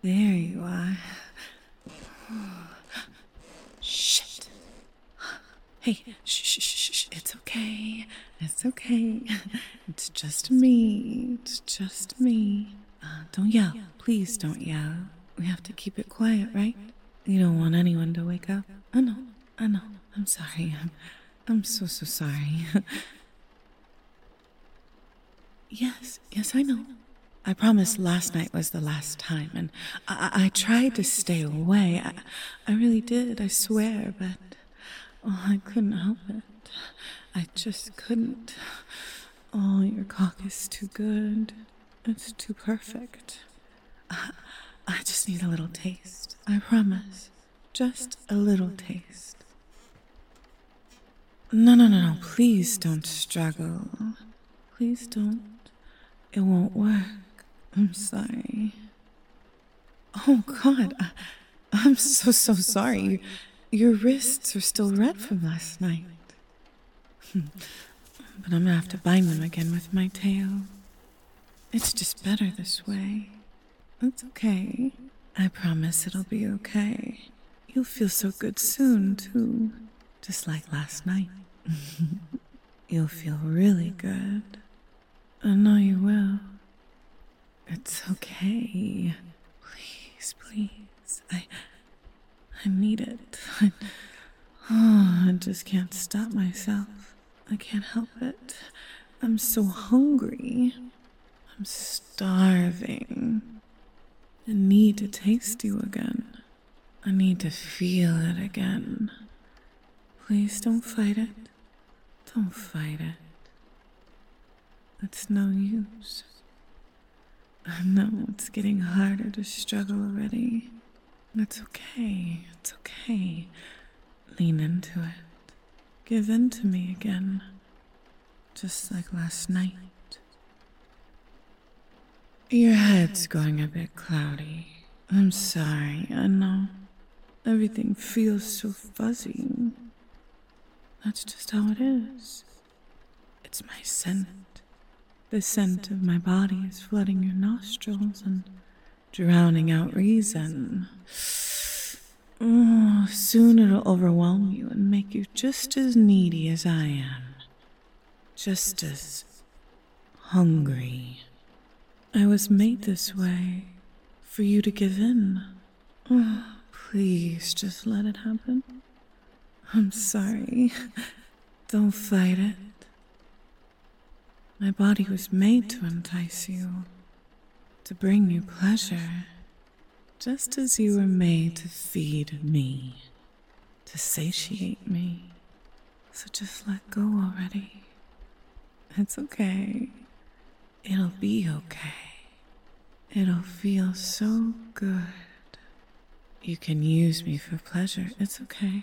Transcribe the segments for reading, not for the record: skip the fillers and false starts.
There you are. Shit. Hey, shh. It's okay. It's okay. It's just me. It's just me. Don't yell. Please don't yell. We have to keep it quiet, right? You don't want anyone to wake up. I know. I'm sorry. I'm so sorry. Yes, I know. I promised last night was the last time, and I tried to stay away. I really did, I swear, but I couldn't help it. I just couldn't. Oh, your cock is too good. It's too perfect. I just need a little taste. I promise. Just a little taste. No. Please don't struggle. Please don't. It won't work. I'm sorry. Oh, God. I'm so sorry. Your wrists are still red from last night. But I'm gonna have to bind them again with my tail. It's just better this way. It's okay. I promise it'll be okay. You'll feel so good soon, too. Just like last night. You'll feel really good. I know you will. It's okay. Please. I need it. I just can't stop myself. I can't help it. I'm so hungry. I'm starving. I need to taste you again. I need to feel it again. Please don't fight it. Don't fight it. It's no use. I know it's getting harder to struggle already. It's okay. It's okay. Lean into it. Give in to me again. Just like last night. Your head's going a bit cloudy. I'm sorry, I know. Everything feels so fuzzy. That's just how it is. It's my scent. The scent of my body is flooding your nostrils and drowning out reason. Oh, soon it'll overwhelm you and make you just as needy as I am. Just as hungry. I was made this way for you to give in. Oh, please just let it happen. I'm sorry. Don't fight it. My body was made to entice you, to bring you pleasure, just as you were made to feed me, to satiate me. So just let go already. It's okay. It'll be okay. It'll feel so good. You can use me for pleasure. It's okay.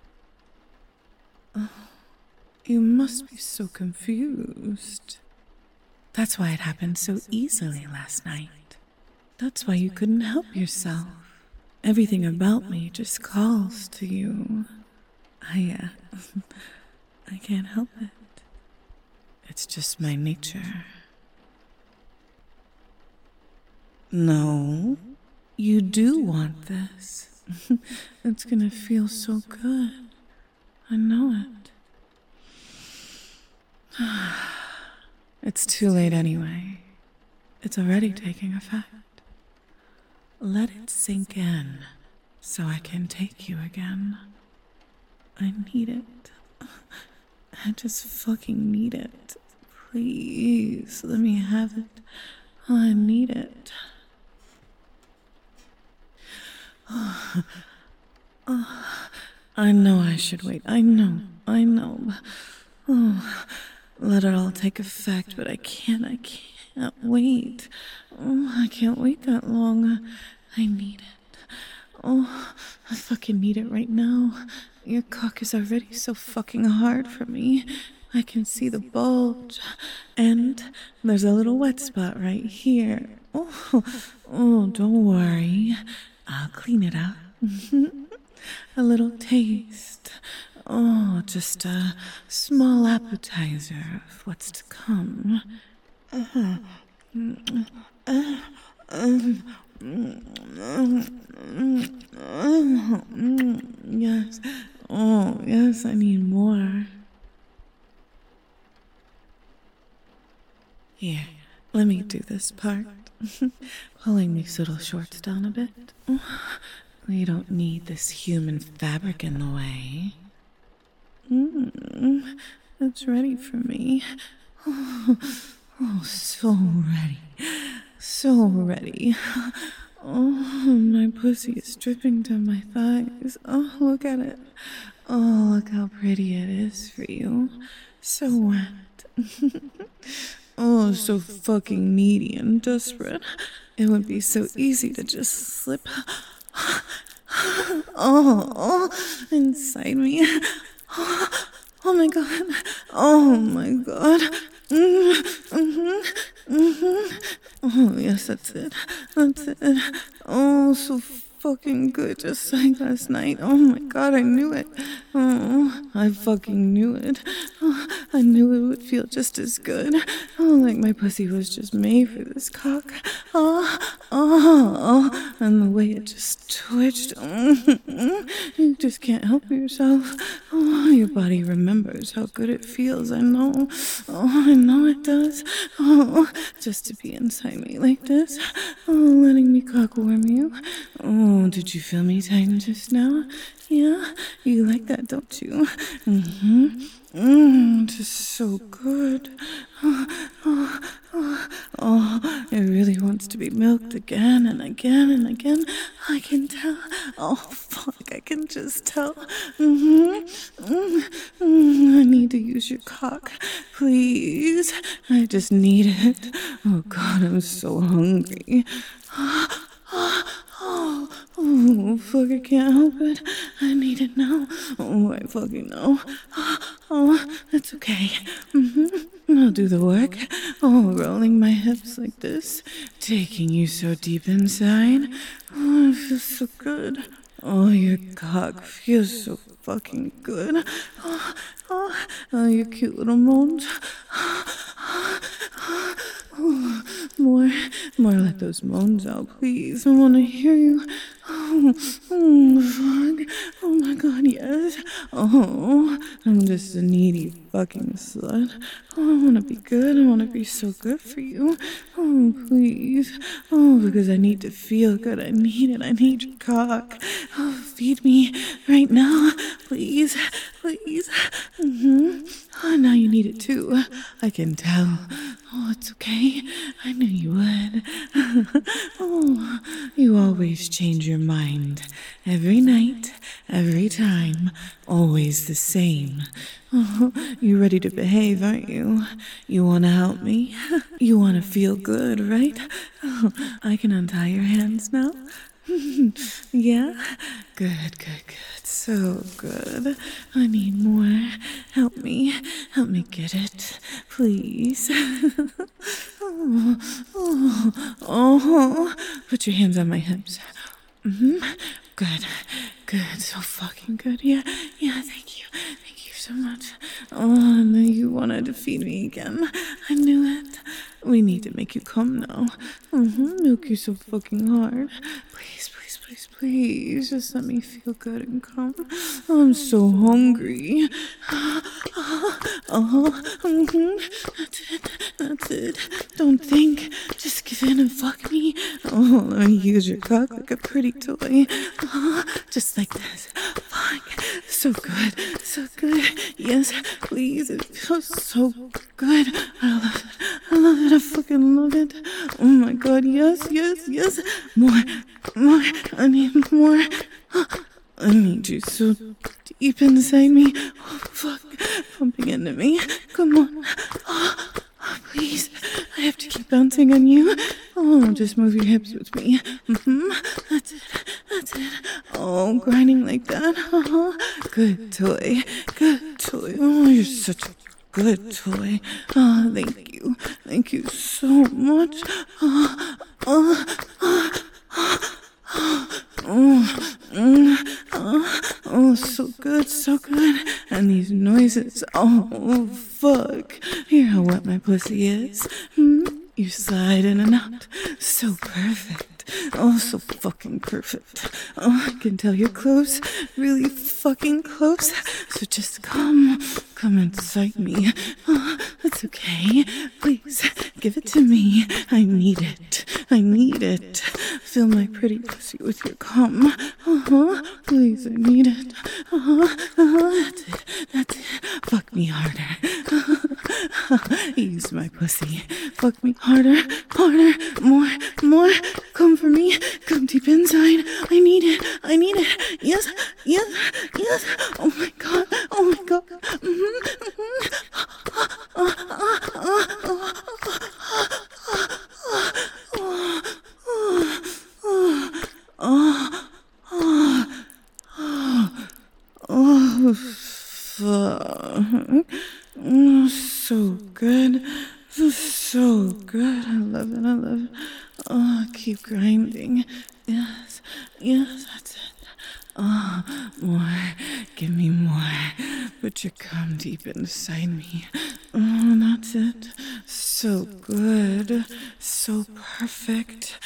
Oh, you must be so confused. That's why it happened so easily last night. That's why you couldn't help yourself. Everything about me just calls to you. I can't help it. It's just my nature. No, you do want this. It's gonna feel so good. I know it. It's too late anyway. It's already taking effect. Let it sink in so I can take you again. I need it. I just fucking need it. Please, let me have it. I need it. I know I should wait. I know. Oh, let it all take effect, but I can't wait. Oh, I can't wait that long. I need it. Oh, I fucking need it right now. Your cock is already so fucking hard for me. I can see the bulge. And there's a little wet spot right here. Oh, don't worry. I'll clean it up. A little taste. Oh, just a small appetizer of what's to come. Yes. Oh, yes, I need more. Here, let me do this part. Pulling these little shorts down a bit. We don't need this human fabric in the way. It's ready for me. Oh, so ready. So ready. Oh, my pussy is dripping down my thighs. Oh, look at it. Oh, look how pretty it is for you. So wet. Oh, so fucking needy and desperate. It would be so easy to just slip inside me. Oh my god. Oh my god. Oh, yes, that's it. That's it. Oh, so fucking good, just like last night. Oh my god, I knew it. Oh, I fucking knew it. Oh, I knew it would feel just as good. Oh, like my pussy was just made for this cock. And the way it just twitched. You just can't help yourself. Oh, your body remembers how good it feels. I know. Oh, I know it does. Oh, just to be inside me like this. Oh, letting me cock warm you. Oh, did you feel me tighten just now? Yeah, you like that, don't you? Just so good. Oh, it really wants to be milked again and again and again. I can tell. Oh, fuck, I can just tell. I need to use your cock, please. I just need it. Oh, God, I'm so hungry. Oh, fuck, I can't help it. I need it now. Oh, I fucking know. Oh, it's okay. I'll do the work. Oh, rolling my hips like this, taking you so deep inside. Oh, it feels so good. Oh, your cock feels so fucking good. Oh, your cute little moans. More, let those moans out, please. I want to hear you. Fuck. Oh my god, yes. Oh, I'm just a needy fucking slut. Oh, I want to be good. I want to be so good for you. Oh, please. Oh, because I need to feel good. I need it. I need your cock. Oh, feed me right now, please. Please. Oh, now you need it too. I can tell. Oh, it's okay. I knew you would. Oh, you always change your mind. Every night, every time, always the same. Oh, you ready to behave, aren't you? You want to help me? You want to feel good, right? Oh, I can untie your hands now. Yeah? Good, good, good. So good. I need more. Help me. Help me get it. Please. Oh. Put your hands on my hips. Good. Good. So fucking good. Yeah, thank you. Thank you so much. Oh, I knew you wanted to feed me again. I knew it. We need to make you come now. Milk you so fucking hard. Please, please, please, please. Just let me feel good and come. I'm so hungry. That's it. Don't think. Just give in and fuck me. Oh, let me use your cock like a pretty toy. Just like this. Fuck. So good. So good. Yes, please. It feels so good. I love it. I love it. I fucking love it. Oh my god. Yes, yes, yes. More. I need more. I need you so deep inside me. Oh, fuck. Pumping into me. Come on. Please. I have to keep bouncing on you. Oh, just move your hips with me. That's it. That's it. Oh, grinding like that. Good toy. Good toy. Oh, you're such a good toy. Oh, thank you. Thank you so much. Oh, so good, so good. And these noises. Oh, fuck. Hear how wet my pussy is? You slide in and out. So perfect. perfect. Oh, so fucking perfect. Oh, I can tell you're close, really fucking close. So just come inside me. Oh, it's okay. Please, give it to me. I need it. I need it. Fill my pretty pussy with your cum. Please, I need it. That's it. That's it. Fuck me harder. Use my pussy. Fuck me harder, more. Come for me. Come deep inside. I need it. I need it. Yes. Oh my god. Oh, fuck. Oh, so good. So good. I love it. Oh, keep grinding. Yes, that's it. Oh, more. Give me more. Put your cum deep inside me. Oh, that's it. So good. So perfect.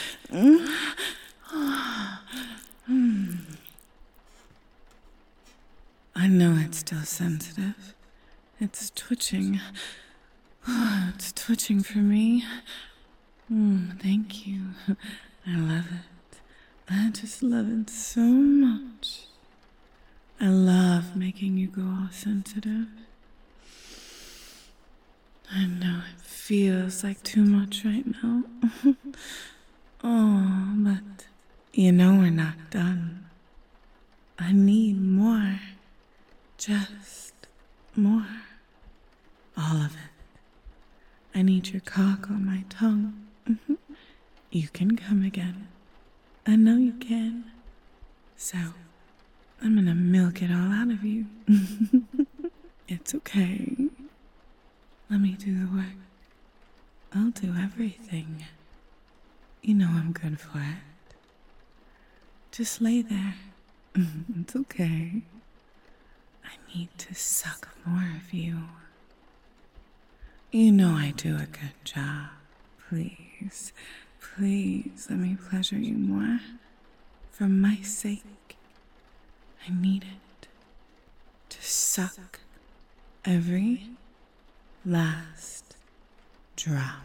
I know it's still sensitive. It's twitching. It's twitching for me. Thank you. I love it. I just love it so much. I love making you go all sensitive. I know it feels like too much right now. Oh, but you know we're not done. I need more. Just more. All of it. I need your cock on my tongue. You can come again. I know you can. So, I'm gonna milk it all out of you. It's okay. Let me do the work. I'll do everything. You know I'm good for it. Just lay there. It's okay. I need to suck more of you. You know I do a good job. Please let me pleasure you more. For my sake, I need it to suck every last drop.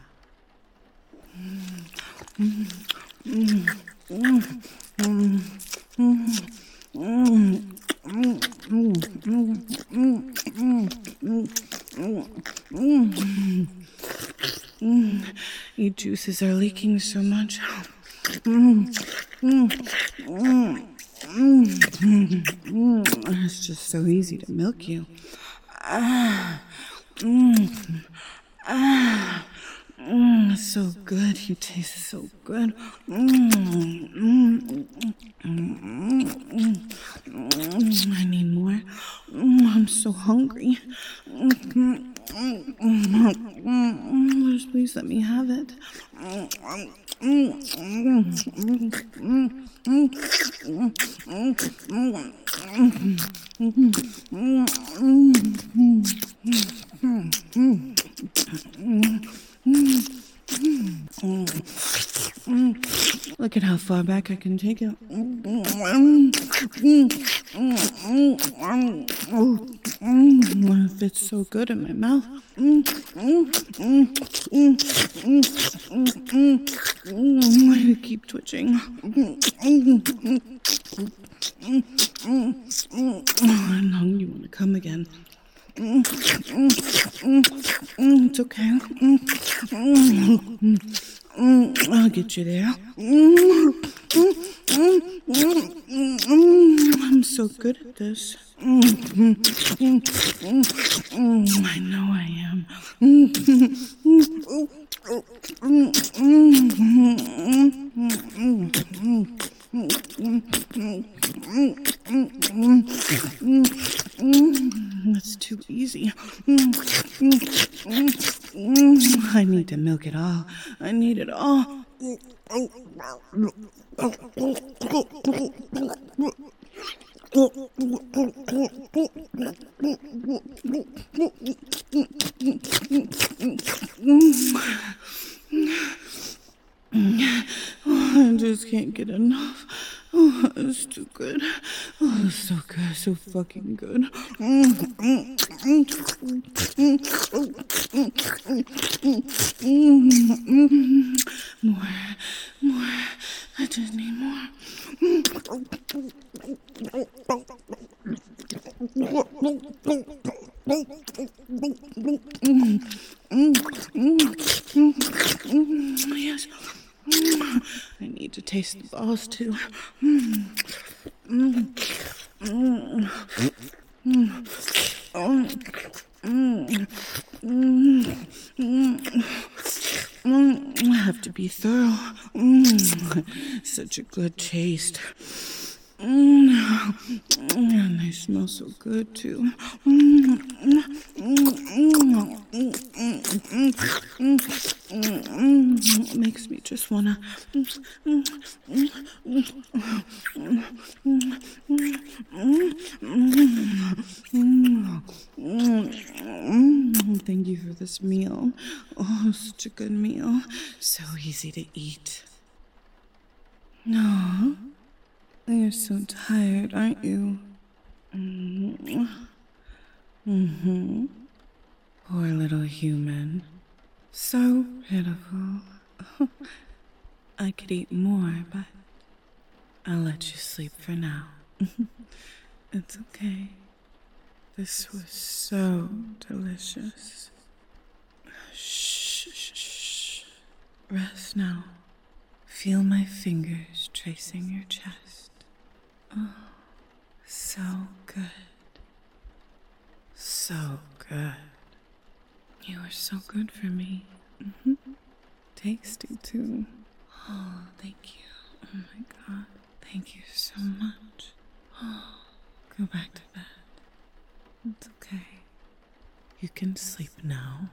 Your juices are leaking so much. It's just so easy to milk you. It's so good. You taste so good. I need more. I'm so hungry. Please let me have it. Look at how far back I can take it. It fits so good in my mouth. Why do you keep twitching? How long you want to come again? It's okay. I'll get you there. I'm so good at this. I know I am. That's too easy. I need to milk it all. I need it all. I just can't get enough. Oh, it's too good. Oh, it's so good, so fucking good. More, more. I just need more. Yes. I need to taste the balls too. I have to be thorough. Such a good taste. And they smell so good too. It makes me just wanna. Thank you for this meal. Oh, such a good meal. So easy to eat. No. You're so tired, aren't you? Poor little human. So pitiful. I could eat more, but I'll let you sleep for now. It's okay. This was so delicious. Shh, shh, shh. Rest now. Feel my fingers tracing your chest. Oh, so good. So good. You are so good for me. Tasty too. Oh, thank you. Oh my God. Thank you so much. Oh, go back to bed. It's okay. You can sleep now.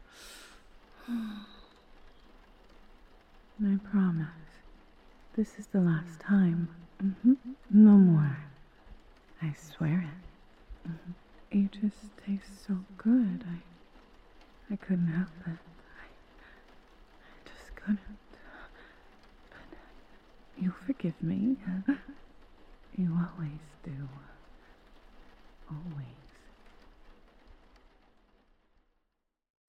I promise. This is the last time. No more. I swear it. You just taste so good. I couldn't help it. I just couldn't. But you forgive me. You always do. Always.